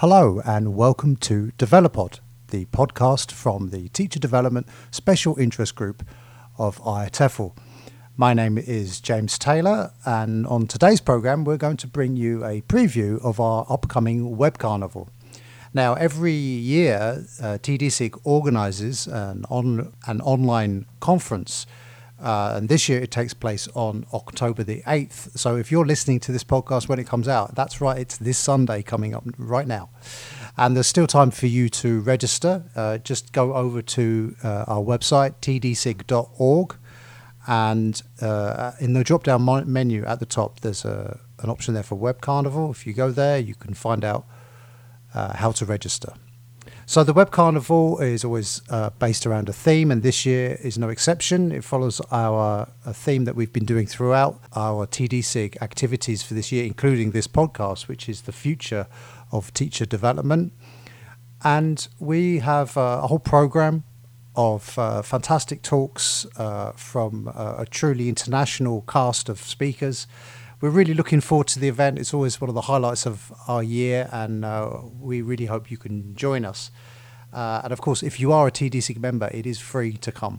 Hello and welcome to DevelopPod, the podcast from the Teacher Development Special Interest Group of IATEFL. My name is James Taylor, and on today's programme we're going to bring you a preview of our upcoming Web Carnival. Now, every year TDSIG organises an online conference, and this year it takes place on October the 8th. So if you're listening to this podcast when it comes out, that's right, it's this Sunday coming up right now. And there's still time for you to register. Just go over to our website, tdsig.org, and in the drop-down menu at the top, there's an option there for Web Carnival. If you go there, you can find out how to register. So the Web Carnival is always based around a theme, and this year is no exception. It follows a theme that we've been doing throughout our TDSIG activities for this year, including this podcast, which is the future of teacher development. And we have a whole program of fantastic talks from a truly international cast of speakers. We're really looking forward to the event. It's always one of the highlights of our year, and we really hope you can join us. And of course, if you are a TDSIG member, it is free to come.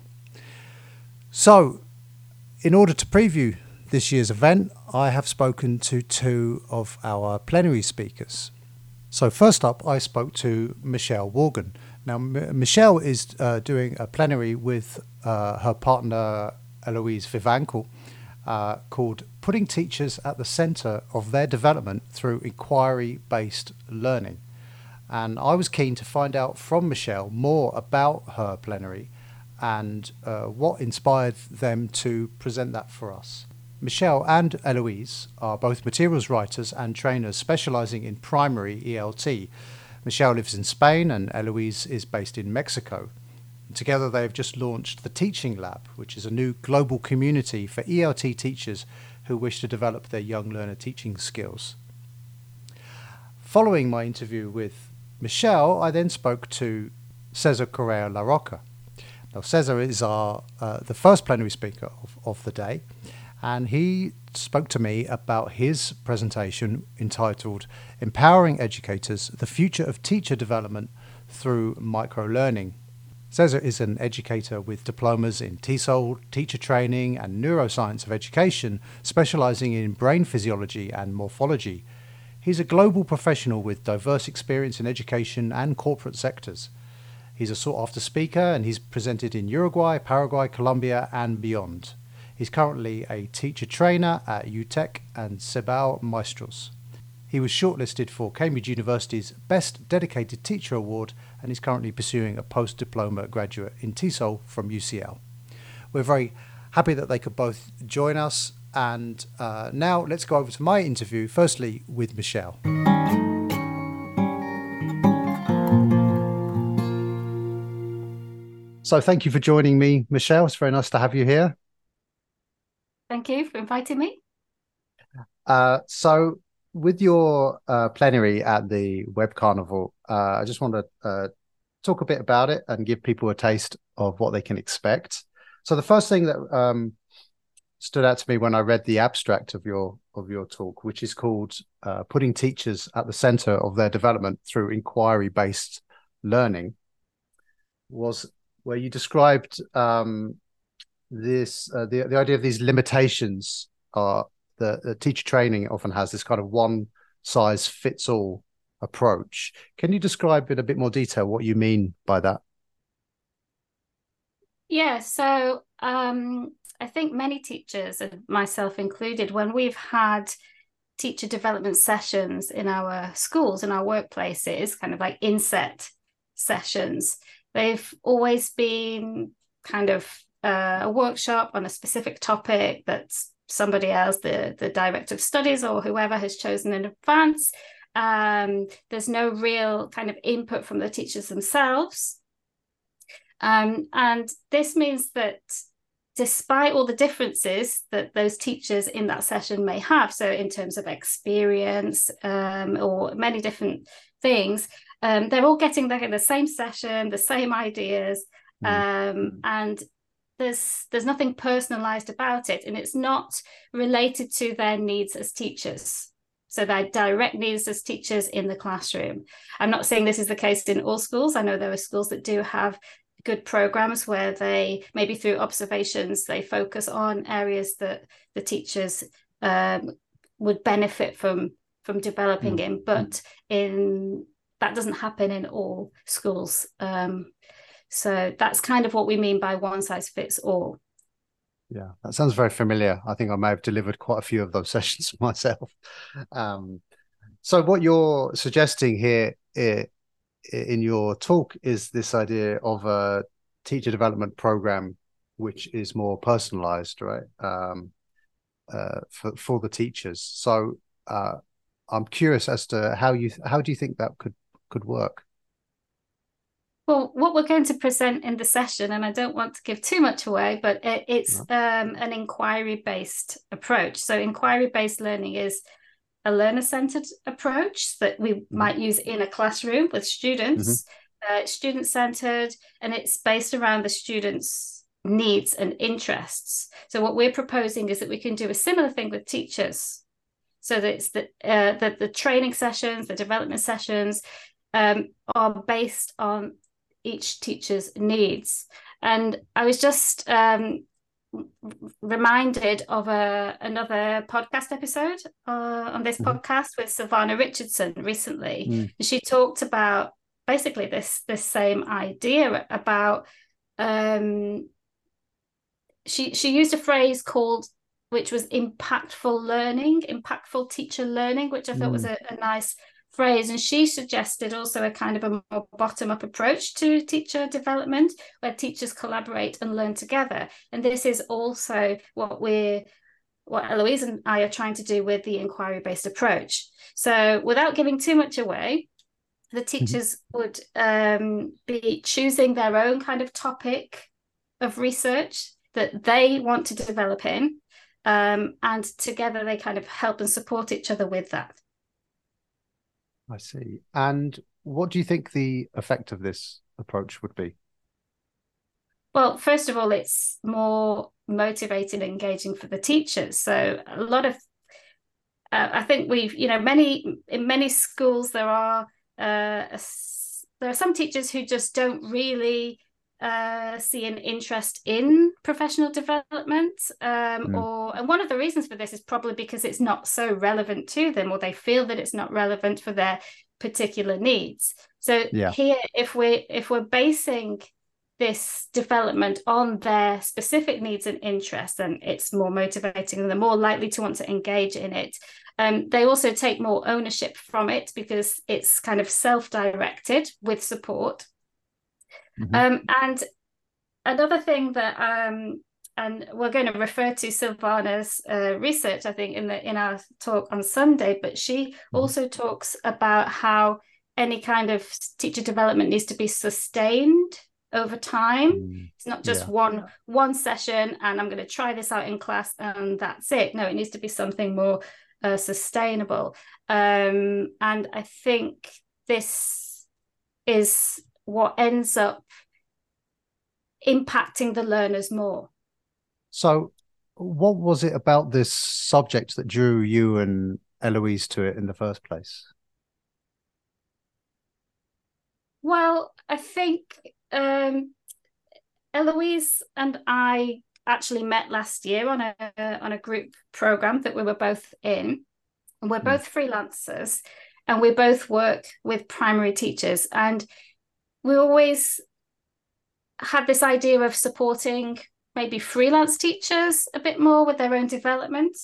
So, in order to preview this year's event, I have spoken to two of our plenary speakers. So first up, I spoke to Michelle Worgan. Now, Michelle is doing a plenary with her partner, Eloise Vivanco, called Putting Teachers at the Centre of Their Development Through Inquiry-Based Learning. And I was keen to find out from Michelle more about her plenary and what inspired them to present that for us. Michelle and Eloise are both materials writers and trainers specialising in primary ELT. Michelle lives in Spain and Eloise is based in Mexico. Together they have just launched the Teaching Lab, which is a new global community for ELT teachers who wish to develop their young learner teaching skills. Following my interview with Michelle, I then spoke to Cesar Correa La Roca. Now, Cesar is the first plenary speaker of the day, and he spoke to me about his presentation entitled Empowering Educators, the Future of Teacher Development Through Micro-Learning. Cesar is an educator with diplomas in TESOL, teacher training and neuroscience of education, specialising in brain physiology and morphology. He's a global professional with diverse experience in education and corporate sectors. He's a sought-after speaker and he's presented in Uruguay, Paraguay, Colombia and beyond. He's currently a teacher trainer at UTEC and Cebao Maestros. He was shortlisted for Cambridge University's Best Dedicated Teacher Award and is currently pursuing a post-diploma graduate in TESOL from UCL. We're very happy that they could both join us, and now let's go over to my interview, firstly with Michelle. So thank you for joining me, Michelle. It's very nice to have you here. Thank you for inviting me. So with your plenary at the Web Carnival, I just want to talk a bit about it and give people a taste of what they can expect. So the first thing that stood out to me when I read the abstract of your talk, which is called Putting Teachers at the Centre of Their Development Through Inquiry-Based Learning, was where you described the idea of these limitations are the teacher training often has this kind of one size fits all approach. Can you describe in a bit more detail what you mean by that? Yeah, so I think many teachers, and myself included, when we've had teacher development sessions in our schools, in our workplaces, kind of like inset sessions, they've always been kind of a workshop on a specific topic that somebody else, the director of studies or whoever, has chosen in advance. There's no real kind of input from the teachers themselves. And this means that despite all the differences that those teachers in that session may have, so in terms of experience or many different things, they're all getting the same session, the same ideas, and there's nothing personalized about it, and it's not related to their needs as teachers. So their direct needs as teachers in the classroom. I'm not saying this is the case in all schools. I know there are schools that do have good programs where they, maybe through observations, they focus on areas that the teachers would benefit from developing in, but that doesn't happen in all schools. So that's kind of what we mean by one size fits all. Yeah, that sounds very familiar. I think I may have delivered quite a few of those sessions myself. So what you're suggesting here in your talk is this idea of a teacher development program, which is more personalized, right? For the teachers. So I'm curious as to how do you think that could work? Well, what we're going to present in the session, and I don't want to give too much away, but it's an inquiry-based approach. So inquiry-based learning is a learner-centered approach that we might use in a classroom with students, student-centered, and it's based around the students' needs and interests. So what we're proposing is that we can do a similar thing with teachers. So that it's the training sessions, the development sessions are based on each teacher's needs. And I was just reminded of another podcast episode on this podcast with Silvana Richardson recently. She talked about basically this same idea about she used a phrase which was impactful teacher learning, which I thought was a nice phrase. And she suggested also a kind of a more bottom-up approach to teacher development, where teachers collaborate and learn together. And this is also what Eloise and I are trying to do with the inquiry-based approach. So without giving too much away, the teachers would be choosing their own kind of topic of research that they want to develop in, and together they kind of help and support each other with that. I see. And what do you think the effect of this approach would be? Well, first of all, it's more motivating and engaging for the teachers. So a lot of, I think in many schools, there are some teachers who just don't really see an interest in professional development, and one of the reasons for this is probably because it's not so relevant to them, or they feel that it's not relevant for their particular needs. So here, if we're basing this development on their specific needs and interests, then it's more motivating and they're more likely to want to engage in it. They also take more ownership from it because it's kind of self-directed with support. And another thing that and we're going to refer to Silvana's research, I think, in our talk on Sunday, but she also talks about how any kind of teacher development needs to be sustained over time. It's not just one session and I'm going to try this out in class and that's it. No, it needs to be something more sustainable. And I think this is what ends up impacting the learners more. So what was it about this subject that drew you and Eloise to it in the first place? Well, I think Eloise and I actually met last year on a group program that we were both in. And we're both freelancers and we both work with primary teachers. And we always had this idea of supporting maybe freelance teachers a bit more with their own development.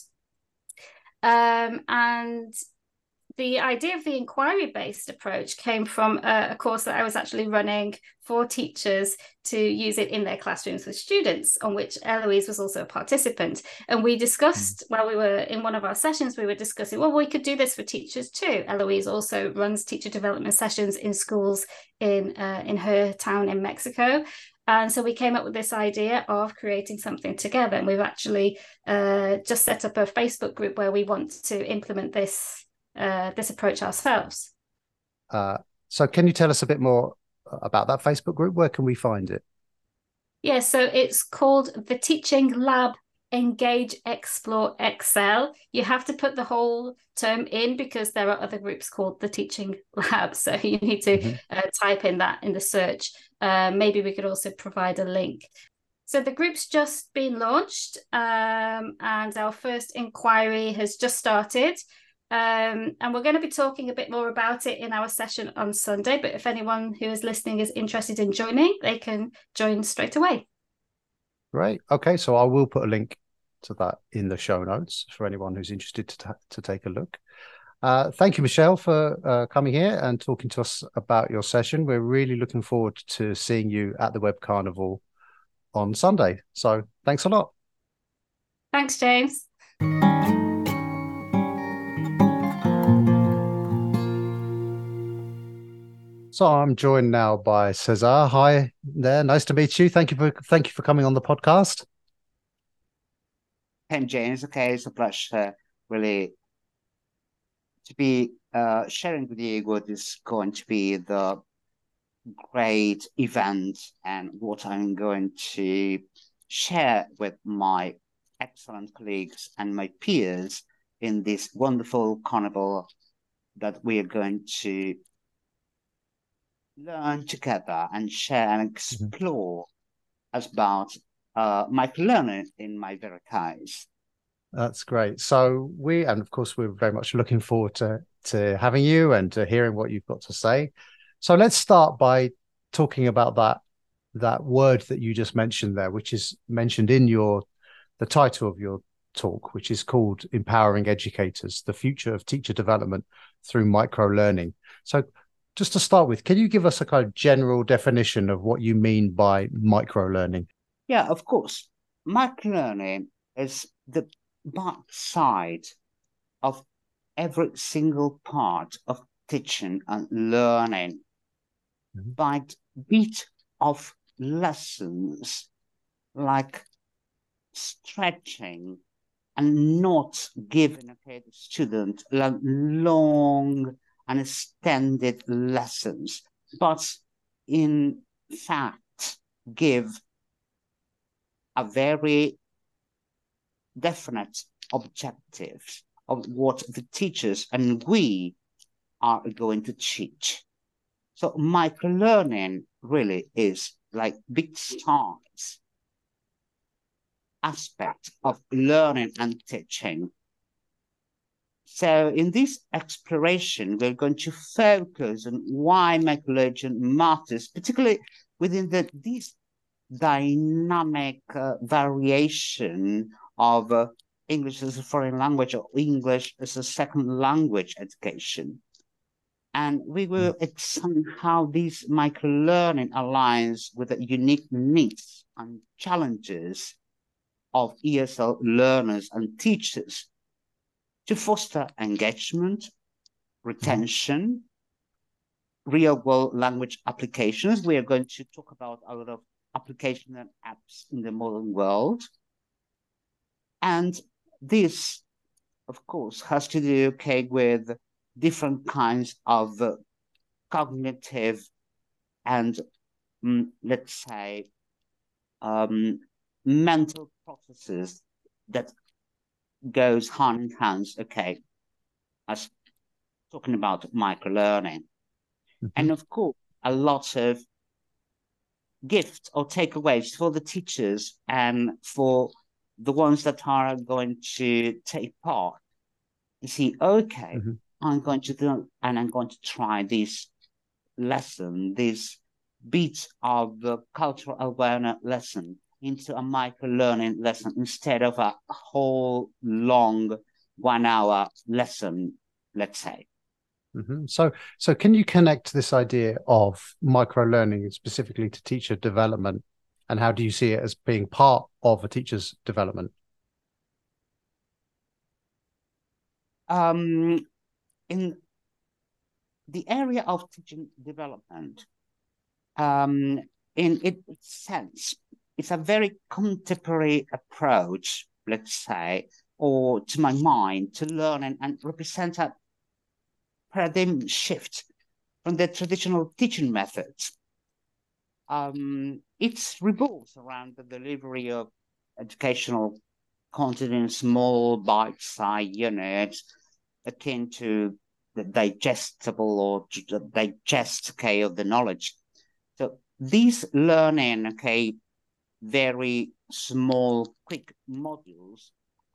And the idea of the inquiry-based approach came from a course that I was actually running for teachers to use it in their classrooms with students, on which Eloise was also a participant. And we discussed, while we were in one of our sessions, we were discussing, well, we could do this for teachers too. Eloise also runs teacher development sessions in schools in her town in Mexico. And so we came up with this idea of creating something together. And we've actually just set up a Facebook group where we want to implement this approach ourselves. So can you tell us a bit more about that Facebook group? Where can we find it? Yeah, so it's called the Teaching Lab engage, explore, excel. You have to put the whole term in because there are other groups called the Teaching Lab. So you need to type in that in the search. Maybe we could also provide a link. So the group's just been launched, and our first inquiry has just started. And we're going to be talking a bit more about it in our session on Sunday. But if anyone who is listening is interested in joining, they can join straight away. Great. Okay, so I will put a link to that in the show notes for anyone who's interested to take a look. Thank you, Michelle, for coming here and talking to us about your session. We're really looking forward to seeing you at the Web Carnival on Sunday. So thanks a lot. Thanks, James. So I'm joined now by Cesar. Hi there. Nice to meet you. Thank you for coming on the podcast. Hey, James. Okay, it's a pleasure, really, to be sharing with you what is going to be the great event and what I'm going to share with my excellent colleagues and my peers in this wonderful carnival that we are going to learn together and share and explore about microlearning in my very case. That's great. So and of course, we're very much looking forward to having you and to hearing what you've got to say. So let's start by talking about that word that you just mentioned there, which is mentioned in the title of your talk, which is called Empowering Educators, the Future of Teacher Development Through Microlearning. So just to start with, can you give us a kind of general definition of what you mean by microlearning? Yeah, of course. Microlearning is the backside of every single part of teaching and learning. By bit of lessons like stretching and not giving the student long and extended lessons, but in fact give a very definite objectives of what the teachers and we are going to teach. So microlearning really is like big stars aspect of learning and teaching. So in this exploration, we're going to focus on why microlearning matters, particularly within this dynamic variation of English as a foreign language or English as a second language education. And we will examine how this microlearning aligns with the unique needs and challenges of ESL learners and teachers to foster engagement, retention, real-world language applications. We are going to talk about a lot of applications and apps in the modern world. And this, of course, has to do with different kinds of cognitive and, let's say, mental processes that goes hand in hand, as talking about microlearning. And of course, a lot of gifts or takeaways for the teachers and for the ones that are going to take part. You see, I'm going to do, and I'm going to try this lesson, this bit of the cultural awareness lesson into a microlearning lesson instead of a whole long 1 hour lesson, let's say. So can you connect this idea of microlearning specifically to teacher development, and how do you see it as being part of a teacher's development? In the area of teaching development, in its sense, it's a very contemporary approach, let's say, or to my mind, to learn and represent a paradigm shift from the traditional teaching methods. It revolves around the delivery of educational content in small bite-sized units, akin to the digestible or digest, okay, of the knowledge. So these learning, okay, very small, quick modules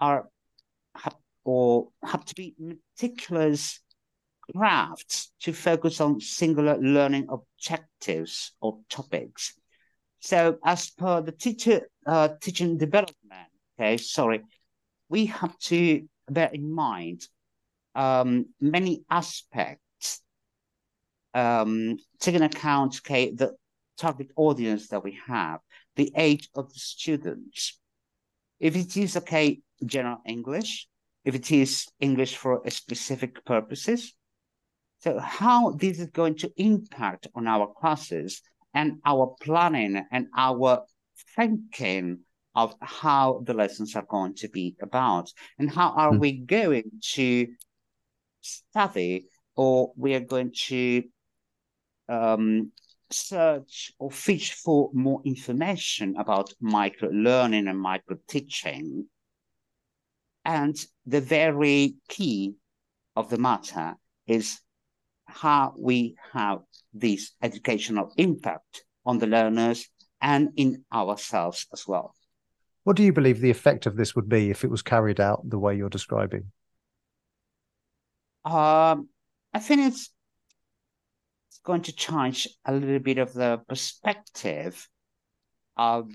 have to be meticulous crafts to focus on singular learning objectives or topics. So as per the teaching development, okay, we have to bear in mind many aspects, taking account, okay, the target audience that we have, the age of the students. If it is, okay, general English, if it is English for specific purposes, so how this is going to impact on our classes and our planning and our thinking of how the lessons are going to be about, and how are we going to study, or we are going to search or fish for more information about micro-learning and micro-teaching. And the very key of the matter is how we have this educational impact on the learners and in ourselves as well. What do you believe the effect of this would be if it was carried out the way you're describing? I think it's going to change a little bit of the perspective of,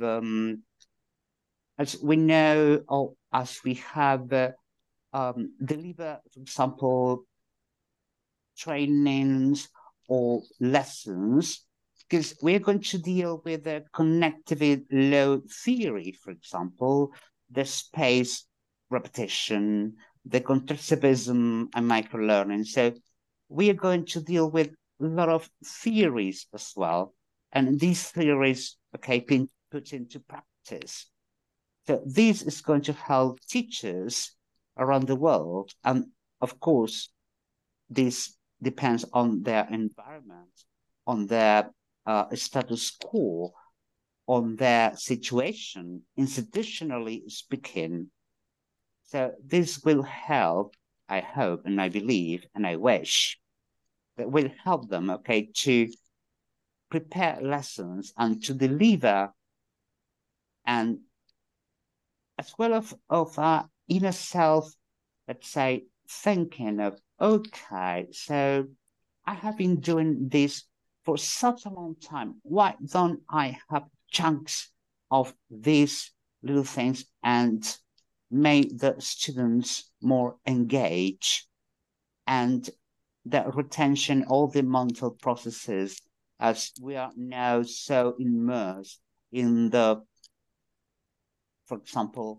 as we know, or as we have deliver, for example, trainings or lessons, because we're going to deal with the connective load theory, for example, the space repetition, the constructivism and microlearning. So we are going to deal with a lot of theories as well. And these theories, okay, being put into practice. So this is going to help teachers around the world. And of course, this depends on their environment, on their status quo, on their situation, institutionally speaking. So this will help, I hope, and I believe, and I wish, that will help them, okay, to prepare lessons and to deliver, and as well of inner self, let's say, thinking of, okay, so I have been doing this for such a long time. Why don't I have chunks of these little things and make the students more engaged, and the retention, all the mental processes, as we are now so immersed in the, for example,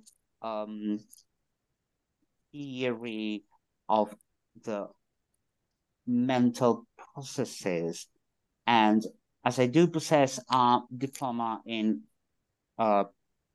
theory of the mental processes. And as I do possess a diploma in the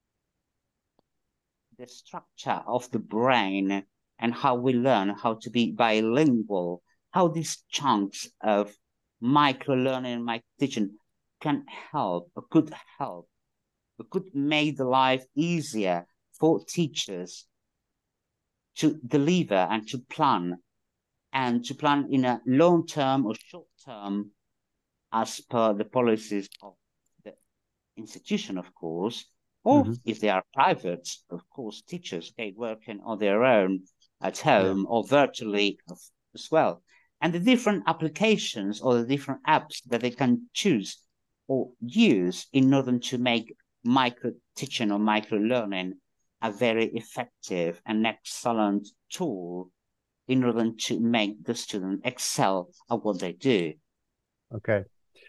structure of the brain and how we learn how to be bilingual, how these chunks of micro-learning and micro-teaching can help, or could help, or could make the life easier for teachers to deliver and to plan in a long-term or short-term, as per the policies of the institution, of course, or if they are private, of course, teachers, okay, working on their own at home or virtually as well. And the different applications or the different apps that they can choose or use in order to make micro-teaching or micro-learning a very effective and excellent tool in order to make the student excel at what they do. Okay.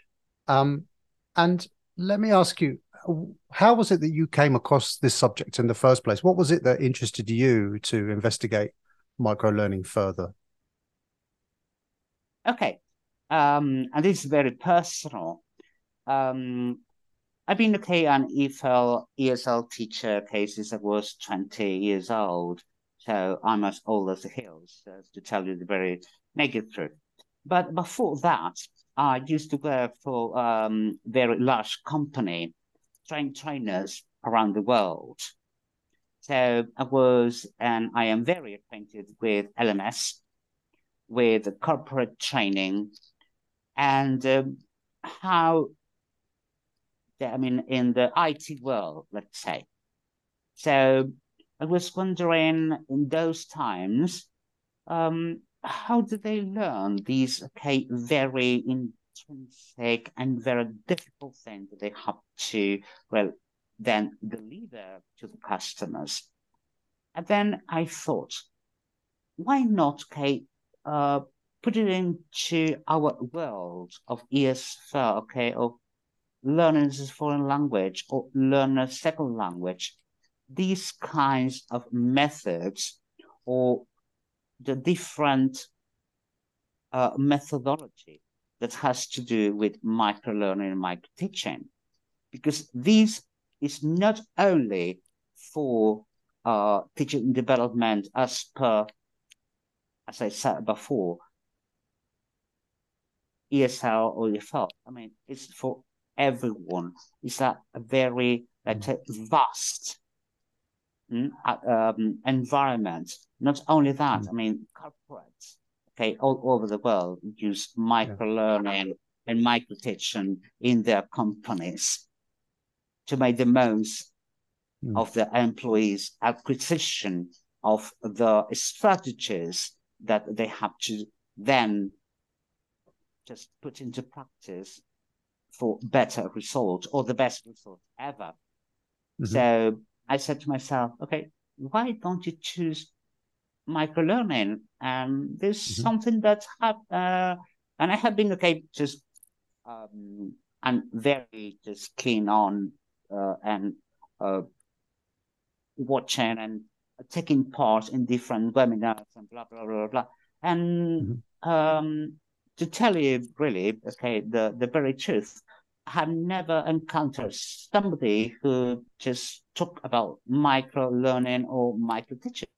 And let me ask you, how was it that you came across this subject in the first place? What was it that interested you to investigate micro-learning further? Okay. And this is very personal. I've been, okay, an ESL teacher, okay, since I was 20 years old. So I'm as old as the hills, to tell you the very naked truth. But before that, I used to work for very large company, train trainers around the world. So I am very acquainted with LMS, with corporate training, and how, in the IT world, let's say. So I was wondering in those times, how do they learn these very intrinsic and very difficult things that they have to, then deliver to the customers? And then I thought, why not put it into our world of ESL, of learning as a foreign language or learn a second language? These kinds of methods or the different methodology that has to do with microlearning and micro-teaching, because this is not only for teaching development as I said before, ESL or EFL. It's for everyone. It's a very vast environment. Not only that, corporates, all over the world use microlearning and micro-teaching in their companies to make the most of the employees' acquisition of the strategies that they have to then just put into practice for better results or the best result ever. So I said to myself, why don't you choose microlearning? There's something that and I have been I'm very just keen on and watching and taking part in different webinars and blah blah blah blah. And to tell you really, the very truth, I have never encountered somebody who just talk about micro learning or micro teaching.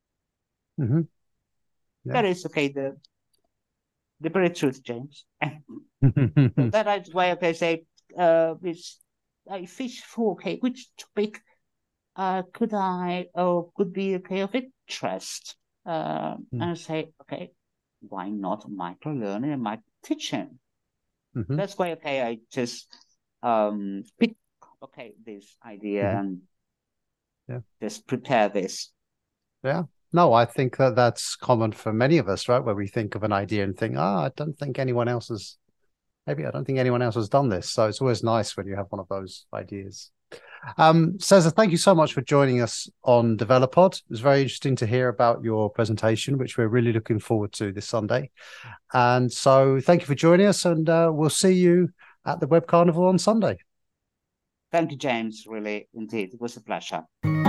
That is the very truth, James. So that is why say I fish for which topic could be of interest, and I say why not micro learning and micro teaching? That's why I just pick this idea and just prepare this. No, I think that's common for many of us, right? Where we think of an idea and think, I don't think anyone else has done this. So it's always nice when you have one of those ideas. Cesar, thank you so much for joining us on Developod. It was very interesting to hear about your presentation, which we're really looking forward to this Sunday. And so thank you for joining us, and we'll see you at the Web Carnival on Sunday. Thank you, James. Really, indeed. It was a pleasure.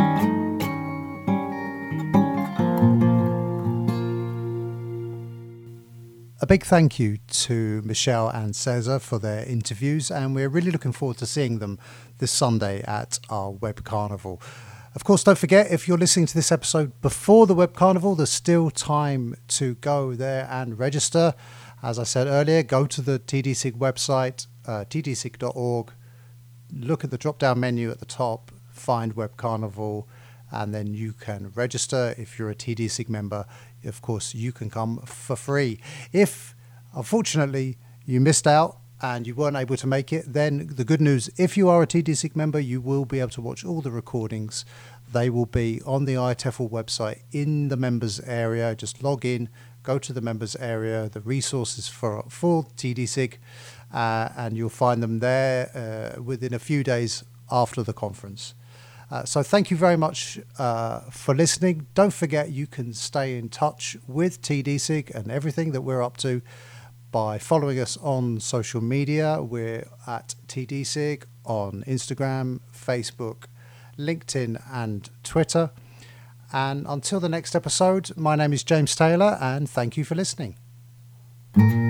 A big thank you to Michelle and Cesar for their interviews, and we're really looking forward to seeing them this Sunday at our Web Carnival. Of course, don't forget, if you're listening to this episode before the Web Carnival, there's still time to go there and register. As I said earlier, go to the TDSIG website, tdsig.org, look at the drop-down menu at the top, find Web Carnival, and then you can register. If you're a TDSIG member, of course, you can come for free. If, unfortunately, you missed out and you weren't able to make it, then the good news, if you are a TDSIG member, you will be able to watch all the recordings. They will be on the IATEFL website in the members area. Just log in, go to the members area, the resources for TDSIG, and you'll find them there within a few days after the conference. So thank you very much for listening. Don't forget, you can stay in touch with TDSIG and everything that we're up to by following us on social media. We're at TDSIG on Instagram, Facebook, LinkedIn and Twitter. And until the next episode, my name is James Taylor, and thank you for listening.